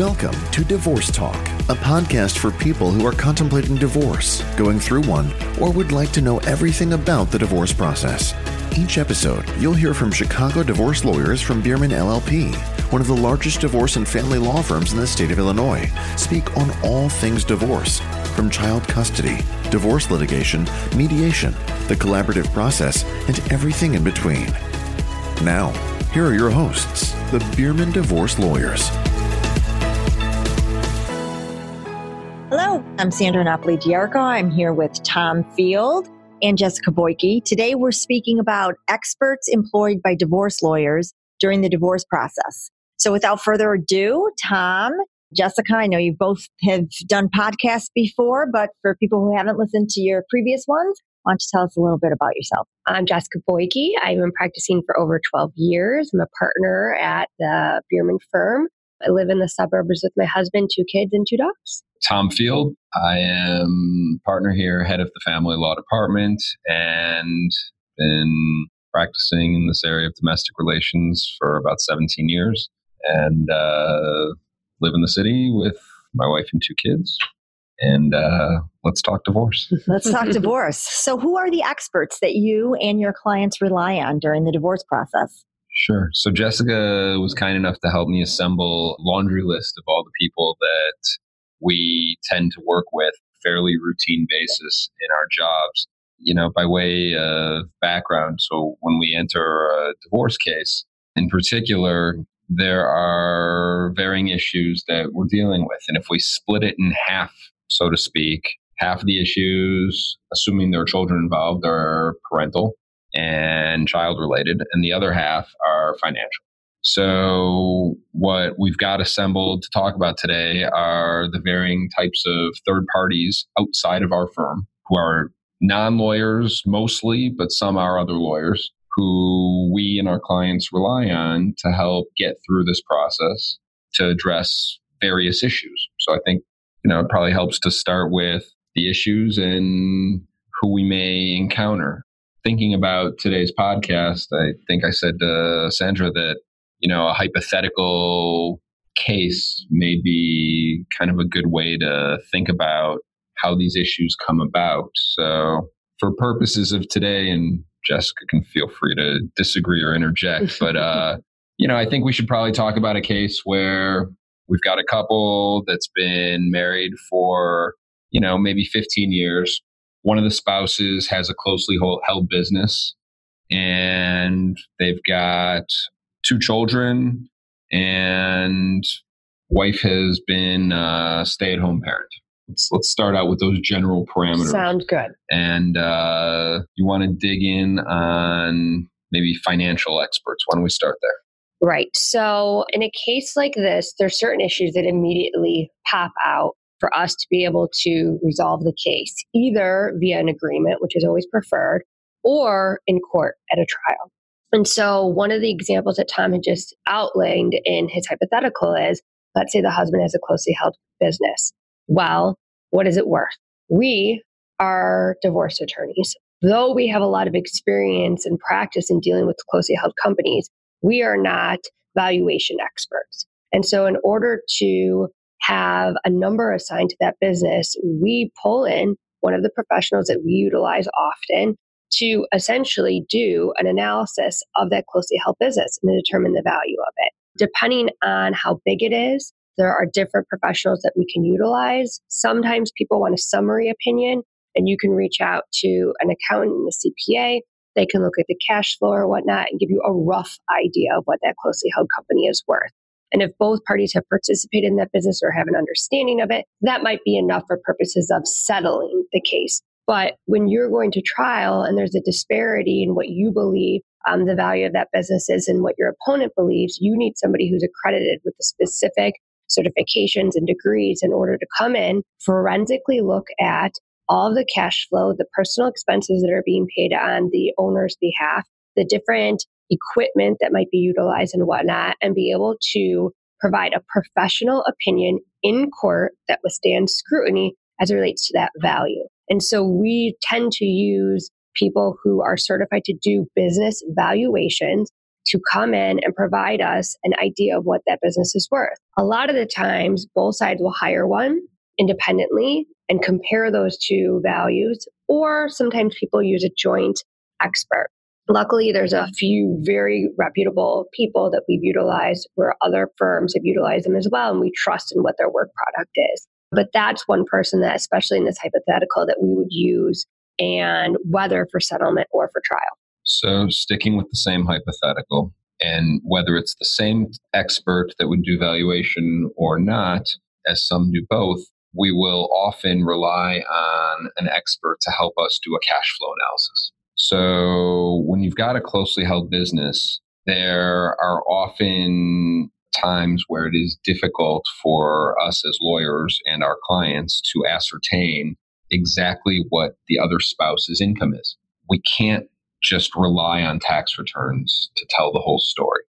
Welcome to Divorce Talk, a podcast for people who are contemplating divorce, going through one, or would like to know everything about the divorce process. Each episode, you'll hear from Chicago divorce lawyers from Bierman LLP, one of the largest divorce and family law firms in the state of Illinois, speak on all things divorce, from child custody, divorce litigation, mediation, the collaborative process, and everything in between. Now, here are your hosts, the Bierman Divorce Lawyers. Hello, I'm Sandra Napoli-Diarco. I'm here with Tom Field and Jessica Boyke. Today we're speaking about experts employed by divorce lawyers during the divorce process. So without further ado, Tom, Jessica, I know you both have done podcasts before, but for people who haven't listened to your previous ones, why don't you tell us a little bit about yourself? I'm Jessica Boyke. I've been practicing for over 12 years. I'm a partner at the Bierman firm. I live in the suburbs with my husband, 2 kids, and 2 dogs. Tom Field. I am partner here, head of the family law department, and been practicing in this area of domestic relations for about 17 years, and live in the city with my wife and 2 kids. And let's talk divorce. Let's talk divorce. So who are the experts that you and your clients rely on during the divorce process? Sure. So Jessica was kind enough to help me assemble a laundry list of all the people that we tend to work with fairly routine basis in our jobs. You know, by way of background, so when we enter a divorce case, in particular, there are varying issues that we're dealing with. And if we split it in half, so to speak, half of the issues, assuming there are children involved, are parental and child related, and the other half are financial. So what we've got assembled to talk about today are the varying types of third parties outside of our firm who are non-lawyers mostly, but some are other lawyers who we and our clients rely on to help get through this process to address various issues. So I think, it probably helps to start with the issues and who we may encounter. Thinking about today's podcast, I think I said to Sandra that, a hypothetical case may be kind of a good way to think about how these issues come about. So for purposes of today, and Jessica can feel free to disagree or interject, but, I think we should probably talk about a case where we've got a couple that's been married for, maybe 15 years. One of the spouses has a closely held business, and they've got 2 children, and wife has been a stay-at-home parent. Let's start out with those general parameters. Sounds good. And you want to dig in on maybe financial experts. Why don't we start there? Right. So in a case like this, there's certain issues that immediately pop out for us to be able to resolve the case, either via an agreement, which is always preferred, or in court at a trial. And so one of the examples that Tom had just outlined in his hypothetical is, let's say the husband has a closely held business. Well, what is it worth? We are divorce attorneys. Though we have a lot of experience and practice in dealing with closely held companies, we are not valuation experts. And so in order to have a number assigned to that business, we pull in one of the professionals that we utilize often to essentially do an analysis of that closely held business and determine the value of it. Depending on how big it is, there are different professionals that we can utilize. Sometimes people want a summary opinion, and you can reach out to an accountant and a CPA. They can look at the cash flow or whatnot and give you a rough idea of what that closely held company is worth. And if both parties have participated in that business or have an understanding of it, that might be enough for purposes of settling the case. But when you're going to trial and there's a disparity in what you believe the value of that business is and what your opponent believes, you need somebody who's accredited with the specific certifications and degrees in order to come in, forensically look at all of the cash flow, the personal expenses that are being paid on the owner's behalf, the different equipment that might be utilized and whatnot, and be able to provide a professional opinion in court that withstands scrutiny as it relates to that value. And so we tend to use people who are certified to do business valuations to come in and provide us an idea of what that business is worth. A lot of the times, both sides will hire one independently and compare those two values, or sometimes people use a joint expert. Luckily, there's a few very reputable people that we've utilized where other firms have utilized them as well, and we trust in what their work product is. But that's one person that, especially in this hypothetical, that we would use, and whether for settlement or for trial. So sticking with the same hypothetical, and whether it's the same expert that would do valuation or not, as some do both, we will often rely on an expert to help us do a cash flow analysis. So when you've got a closely held business, there are often times where it is difficult for us as lawyers and our clients to ascertain exactly what the other spouse's income is. We can't just rely on tax returns to tell the whole story.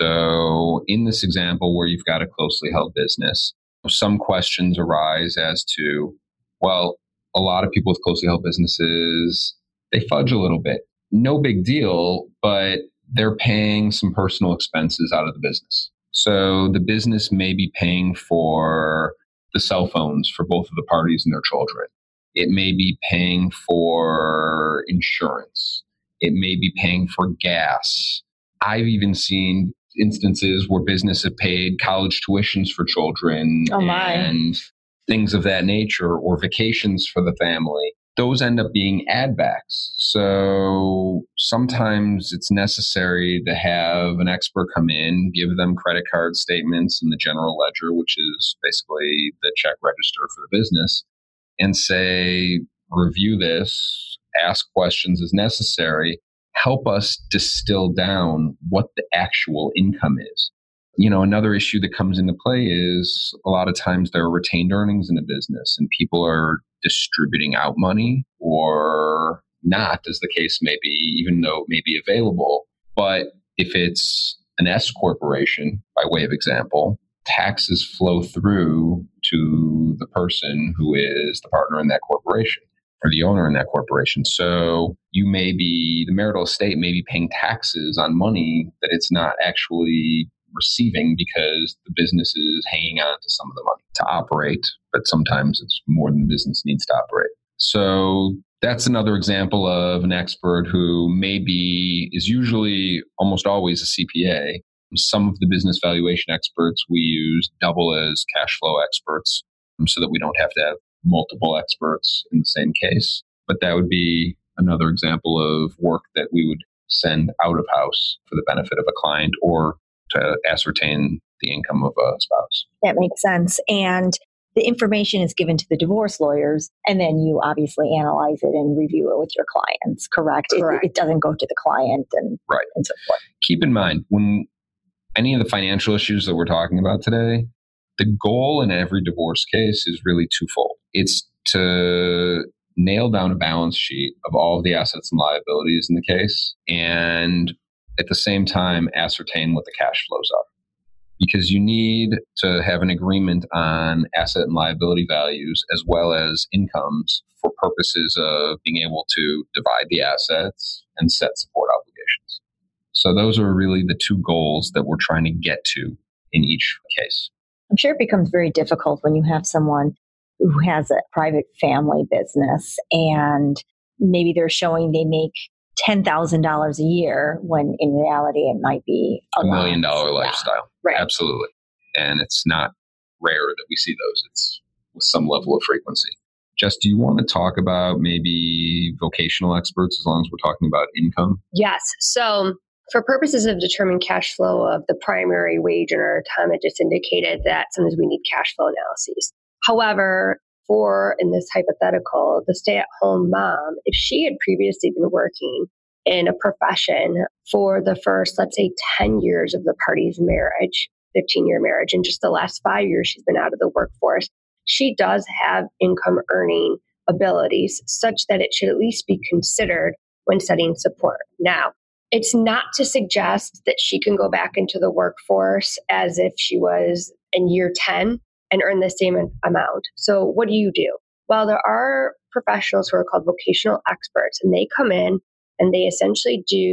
So in this example where you've got a closely held business, some questions arise as to, well, a lot of people with closely held businesses, they fudge a little bit. No big deal, but they're paying some personal expenses out of the business. So the business may be paying for the cell phones for both of the parties and their children. It may be paying for insurance. It may be paying for gas. I've even seen instances where business have paid college tuitions for children and things of that nature, or vacations for the family. Those end up being add backs. So sometimes it's necessary to have an expert come in, give them credit card statements and the general ledger, which is basically the check register for the business, and say, review this, ask questions as necessary, help us distill down what the actual income is. You know, another issue that comes into play is a lot of times there are retained earnings in a business and people are distributing out money or not, as the case may be, even though it may be available. But if it's an S corporation, by way of example, taxes flow through to the person who is the partner in that corporation or the owner in that corporation. So the marital estate may be paying taxes on money that it's not actually receiving because the business is hanging on to some of the money to operate, but sometimes it's more than the business needs to operate. So that's another example of an expert who is usually almost always a CPA. Some of the business valuation experts we use double as cash flow experts so that we don't have to have multiple experts in the same case. But that would be another example of work that we would send out of house for the benefit of a client or to ascertain the income of a spouse. That makes sense. And the information is given to the divorce lawyers, and then you obviously analyze it and review it with your clients, correct? It doesn't go to the client and so forth. Keep in mind, when any of the financial issues that we're talking about today, the goal in every divorce case is really twofold. It's to nail down a balance sheet of all of the assets and liabilities in the case, and at the same time ascertain what the cash flows are. Because you need to have an agreement on asset and liability values as well as incomes for purposes of being able to divide the assets and set support obligations. So those are really the two goals that we're trying to get to in each case. I'm sure it becomes very difficult when you have someone who has a private family business and maybe they're showing they make $10,000 a year when in reality it might be $1 million lifestyle. Right. Absolutely. And it's not rare that we see those. It's with some level of frequency. Jess, do you want to talk about maybe vocational experts as long as we're talking about income? Yes. So for purposes of determining cash flow of the primary wage earner, Tom had just indicated that sometimes we need cash flow analyses. However, in this hypothetical, the stay-at-home mom, if she had previously been working in a profession for the first, let's say, 10 years of the party's marriage, 15-year marriage, and just the last 5 years she's been out of the workforce, she does have income earning abilities such that it should at least be considered when setting support. Now, it's not to suggest that she can go back into the workforce as if she was in year 10 and earn the same amount. So what do? Well, there are professionals who are called vocational experts, and they come in and they essentially do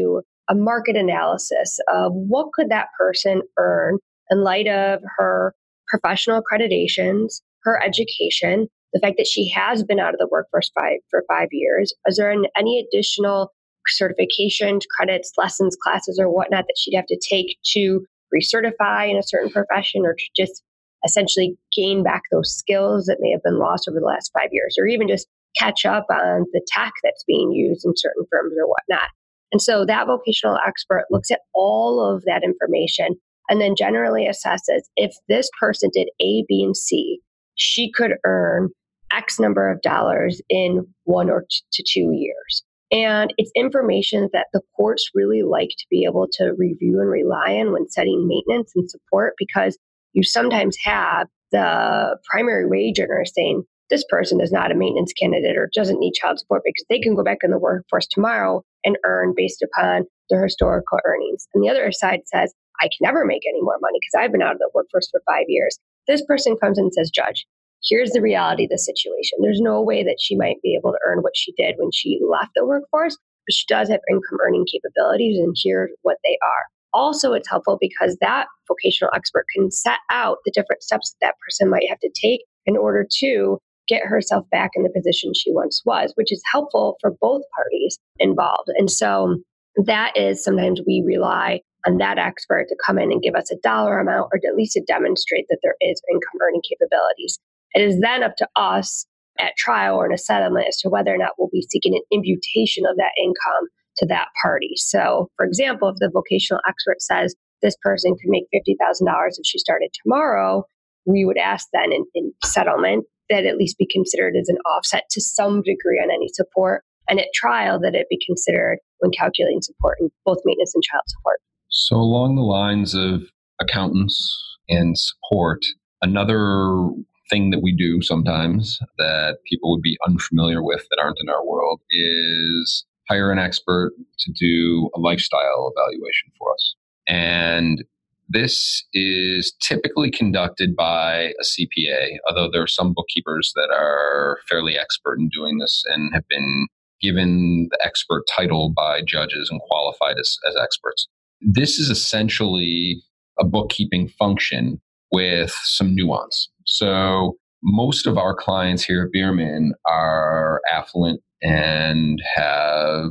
a market analysis of what could that person earn in light of her professional accreditations, her education, the fact that she has been out of the workforce for 5 years. Is there any additional certifications, credits, lessons, classes, or whatnot that she'd have to take to recertify in a certain profession, or to just essentially gain back those skills that may have been lost over the last 5 years, or even just catch up on the tech that's being used in certain firms or whatnot. And so that vocational expert looks at all of that information and then generally assesses if this person did A, B, and C, she could earn X number of dollars in 1 to 2 years. And it's information that the courts really like to be able to review and rely on when setting maintenance and support, because you sometimes have the primary wage earner saying, this person is not a maintenance candidate or doesn't need child support because they can go back in the workforce tomorrow and earn based upon their historical earnings. And the other side says, I can never make any more money because I've been out of the workforce for 5 years. This person comes in and says, Judge, here's the reality of the situation. There's no way that she might be able to earn what she did when she left the workforce, but she does have income earning capabilities, and here's what they are. Also, it's helpful because that vocational expert can set out the different steps that person might have to take in order to get herself back in the position she once was, which is helpful for both parties involved. And so that is sometimes we rely on that expert to come in and give us a dollar amount, or to at least to demonstrate that there is income earning capabilities. It is then up to us at trial or in a settlement as to whether or not we'll be seeking an imputation of that income to that party. So, for example, if the vocational expert says this person could make $50,000 if she started tomorrow, we would ask then in settlement that at least be considered as an offset to some degree on any support, and at trial that it be considered when calculating support in both maintenance and child support. So along the lines of accountants and support, another thing that we do sometimes that people would be unfamiliar with that aren't in our world is hire an expert to do a lifestyle evaluation for us. And this is typically conducted by a CPA, although there are some bookkeepers that are fairly expert in doing this and have been given the expert title by judges and qualified as experts. This is essentially a bookkeeping function with some nuance. So most of our clients here at Bierman are affluent and have,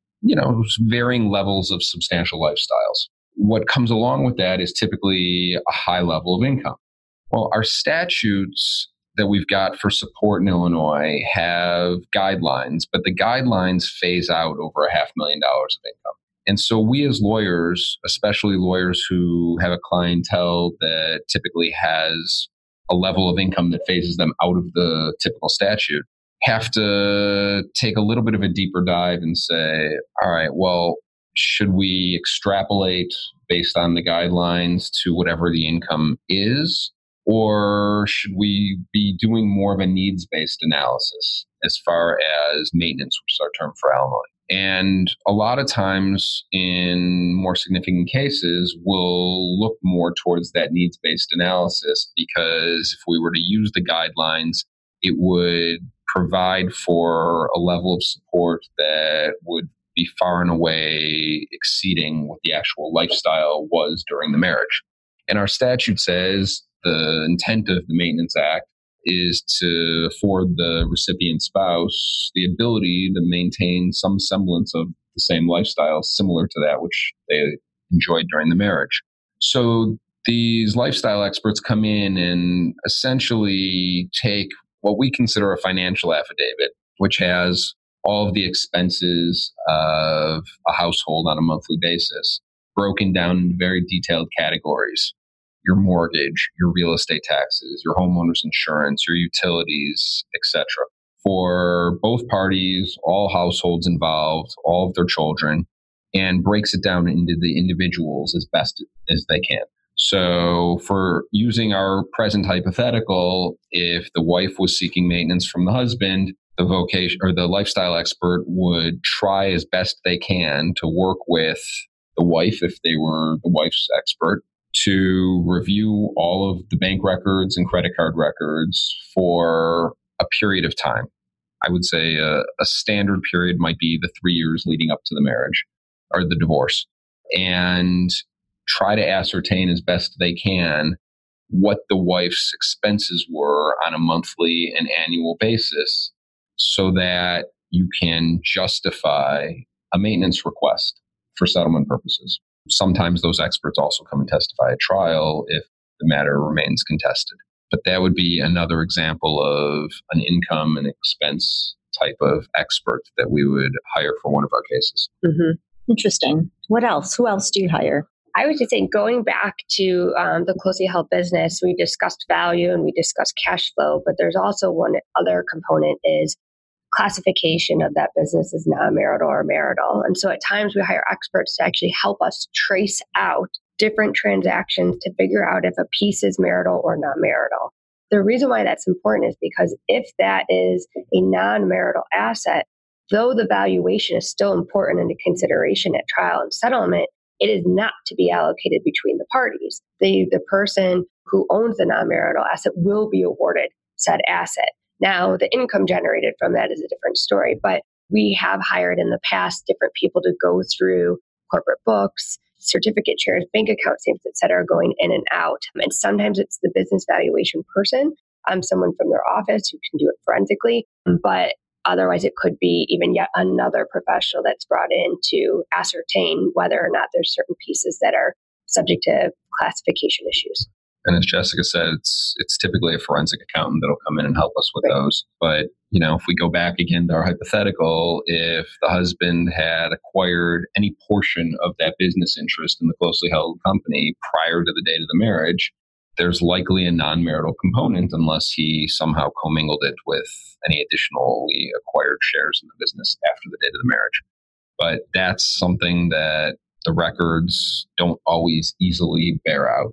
varying levels of substantial lifestyles. What comes along with that is typically a high level of income. Well, our statutes that we've got for support in Illinois have guidelines, but the guidelines phase out over $500,000 of income. And so we as lawyers, especially lawyers who have a clientele that typically has a level of income that phases them out of the typical statute, have to take a little bit of a deeper dive and say, all right, well, should we extrapolate based on the guidelines to whatever the income is? Or should we be doing more of a needs-based analysis as far as maintenance, which is our term for alimony? And a lot of times in more significant cases, we'll look more towards that needs-based analysis, because if we were to use the guidelines, it would provide for a level of support that would be far and away exceeding what the actual lifestyle was during the marriage. And our statute says the intent of the Maintenance Act is to afford the recipient spouse the ability to maintain some semblance of the same lifestyle similar to that which they enjoyed during the marriage. So these lifestyle experts come in and essentially take what we consider a financial affidavit, which has all of the expenses of a household on a monthly basis, broken down in very detailed categories. Your mortgage, your real estate taxes, your homeowner's insurance, your utilities, etc. For both parties, all households involved, all of their children, and breaks it down into the individuals as best as they can. So for using our present hypothetical, if the wife was seeking maintenance from the husband, the vocation or the lifestyle expert would try as best they can to work with the wife, if they were the wife's expert, to review all of the bank records and credit card records for a period of time. I would say a standard period might be the 3 years leading up to the marriage, or the divorce and try to ascertain as best they can what the wife's expenses were on a monthly and annual basis so that you can justify a maintenance request for settlement purposes. Sometimes those experts also come and testify at trial if the matter remains contested. But that would be another example of an income and expense type of expert that we would hire for one of our cases. Mm-hmm. Interesting. What else? Who else do you hire? I was just saying, going back to the closely held business, we discussed value and we discussed cash flow, but there's also one other component is classification of that business as non-marital or marital. And so at times we hire experts to actually help us trace out different transactions to figure out if a piece is marital or non-marital. The reason why that's important is because if that is a non-marital asset, though the valuation is still important into consideration at trial and settlement, it is not to be allocated between the parties. The person who owns the non-marital asset will be awarded said asset. Now, the income generated from that is a different story, but we have hired in the past different people to go through corporate books, certificate shares, bank account statements, et cetera, going in and out. And sometimes it's the business valuation person, someone from their office who can do it forensically, but otherwise it could be even yet another professional that's brought in to ascertain whether or not there's certain pieces that are subject to classification issues. And as Jessica said, it's typically a forensic accountant that'll come in and help us with those. But, if we go back again to our hypothetical, if the husband had acquired any portion of that business interest in the closely held company prior to the date of the marriage, there's likely a non-marital component unless he somehow commingled it with any additionally acquired shares in the business after the date of the marriage. But that's something that the records don't always easily bear out.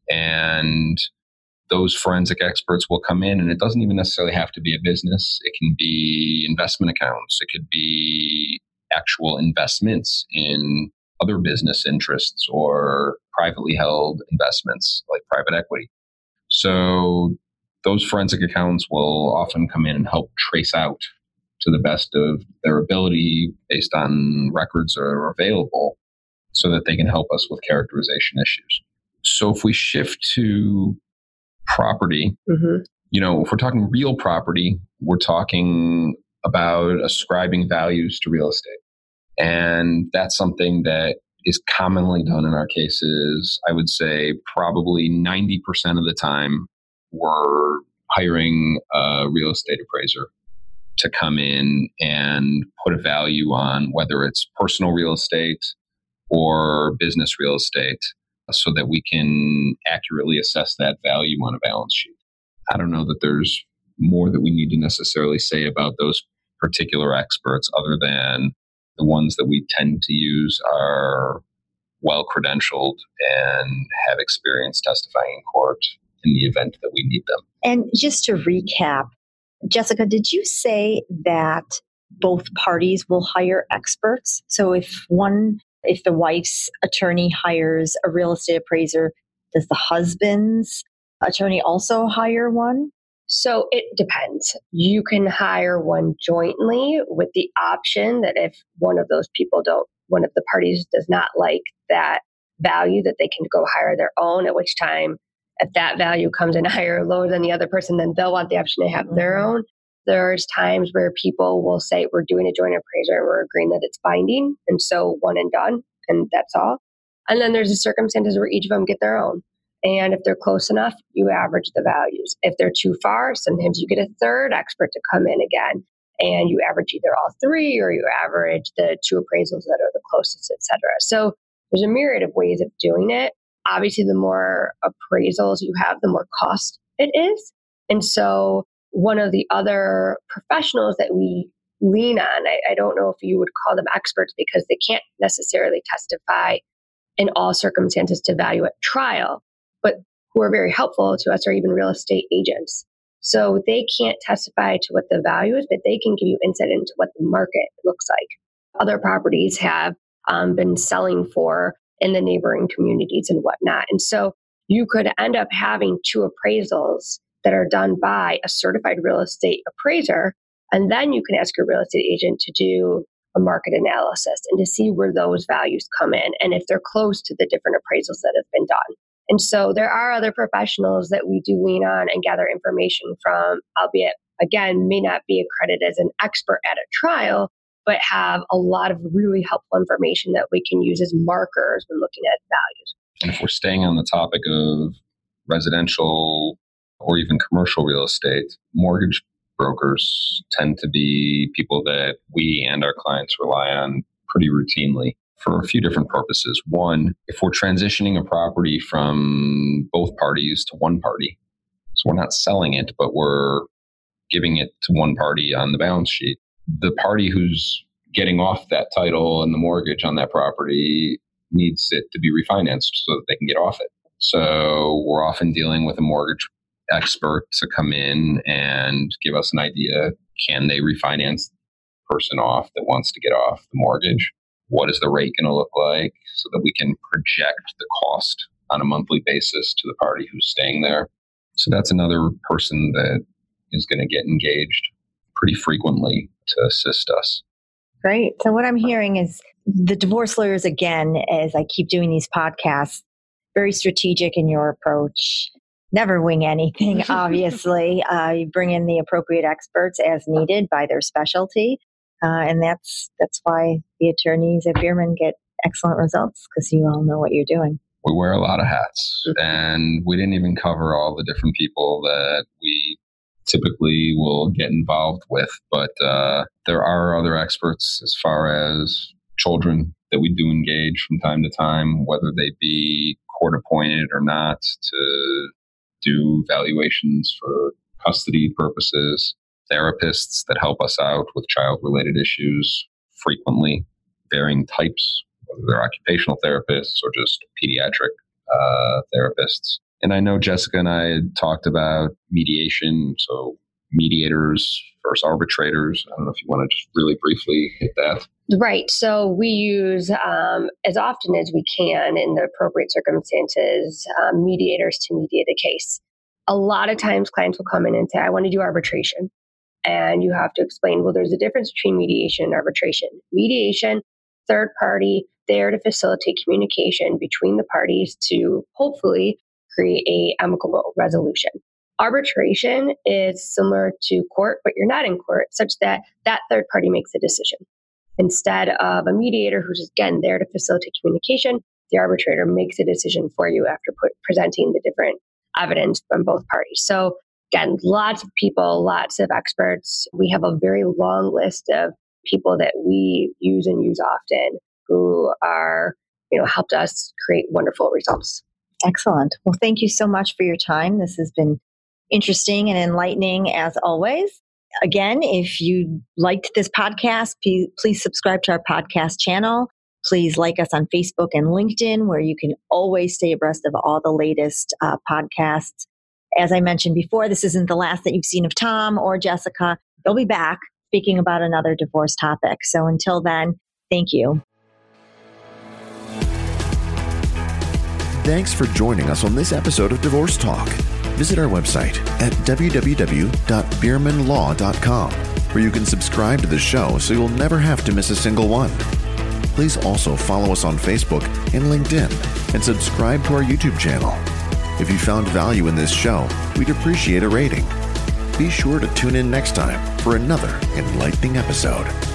And those forensic experts will come in, and it doesn't even necessarily have to be a business. It can be investment accounts. It could be actual investments in other business interests or privately held investments like private equity. So those forensic accountants will often come in and help trace out to the best of their ability based on records that are available so that they can help us with characterization issues. So if we shift to property, if we're talking real property, we're talking about ascribing values to real estate. And that's something that is commonly done in our cases. I would say probably 90% of the time we're hiring a real estate appraiser to come in and put a value on whether it's personal real estate or business real estate, so that we can accurately assess that value on a balance sheet. I don't know that there's more that we need to necessarily say about those particular experts other than the ones that we tend to use are well-credentialed and have experience testifying in court in the event that we need them. And just to recap, Jessica, did you say that both parties will hire experts? So if the wife's attorney hires a real estate appraiser, does the husband's attorney also hire one? So it depends. You can hire one jointly with the option that if one of the parties does not like that value, that they can go hire their own, at which time, if that value comes in higher or lower than the other person, then they'll want the option to have their own. There's times where people will say, we're doing a joint appraiser and we're agreeing that it's binding. And so one and done, and that's all. And then there's the circumstances where each of them get their own. And if they're close enough, you average the values. If they're too far, sometimes you get a third expert to come in again, and you average either all three or you average the two appraisals that are the closest, et cetera. So there's a myriad of ways of doing it. Obviously, the more appraisals you have, the more cost it is. And so one of the other professionals that we lean on, I don't know if you would call them experts because they can't necessarily testify in all circumstances to value at trial, but who are very helpful to us are even real estate agents. So they can't testify to what the value is, but they can give you insight into what the market looks like. Other properties have been selling for in the neighboring communities and whatnot. And so you could end up having two appraisals that are done by a certified real estate appraiser. And then you can ask your real estate agent to do a market analysis and to see where those values come in and if they're close to the different appraisals that have been done. And so there are other professionals that we do lean on and gather information from, albeit, again, may not be accredited as an expert at a trial, but have a lot of really helpful information that we can use as markers when looking at values. And if we're staying on the topic of residential or even commercial real estate, mortgage brokers tend to be people that we and our clients rely on pretty routinely for a few different purposes. One, if we're transitioning a property from both parties to one party, so we're not selling it, but we're giving it to one party on the balance sheet, the party who's getting off that title and the mortgage on that property needs it to be refinanced so that they can get off it. So we're often dealing with a mortgage expert to come in and give us an idea. Can they refinance the person off that wants to get off the mortgage? What is the rate going to look like so that we can project the cost on a monthly basis to the party who's staying there? So that's another person that is going to get engaged pretty frequently to assist us. Great. So what I'm hearing is the divorce lawyers, again, as I keep doing these podcasts, very strategic in your approach. Never wing anything, obviously. You bring in the appropriate experts as needed by their specialty. And that's why the attorneys at Bierman get excellent results, because you all know what you're doing. We wear a lot of hats, and we didn't even cover all the different people that we typically will get involved with. But there are other experts as far as children that we do engage from time to time, whether they be court appointed or not, to do valuations for custody purposes, therapists that help us out with child-related issues frequently, varying types, whether they're occupational therapists or just pediatric therapists. And I know Jessica and I had talked about mediation, so mediators versus arbitrators. I don't know if you want to just really briefly hit that. Right. So we use, as often as we can in the appropriate circumstances, mediators to mediate a case. A lot of times clients will come in and say, I want to do arbitration. And you have to explain, well, there's a difference between mediation and arbitration. Mediation, third party, there to facilitate communication between the parties to hopefully create a amicable resolution. Arbitration is similar to court, but you're not in court, such that that third party makes a decision. Instead of a mediator who's, again, there to facilitate communication, the arbitrator makes a decision for you after presenting the different evidence from both parties. So again, lots of people, lots of experts. We have a very long list of people that we use and use often who are, helped us create wonderful results. Excellent. Well, thank you so much for your time. This has been interesting and enlightening as always. Again, if you liked this podcast, please subscribe to our podcast channel. Please like us on Facebook and LinkedIn, where you can always stay abreast of all the latest podcasts. As I mentioned before, this isn't the last that you've seen of Tom or Jessica. They'll be back speaking about another divorce topic. So until then, thank you. Thanks for joining us on this episode of Divorce Talk. Visit our website at www.biermanlaw.com, where you can subscribe to the show so you'll never have to miss a single one. Please also follow us on Facebook and LinkedIn and subscribe to our YouTube channel. If you found value in this show, we'd appreciate a rating. Be sure to tune in next time for another enlightening episode.